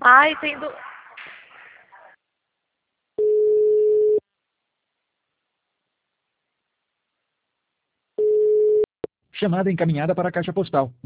Ai, tem. Chamada encaminhada para a caixa postal.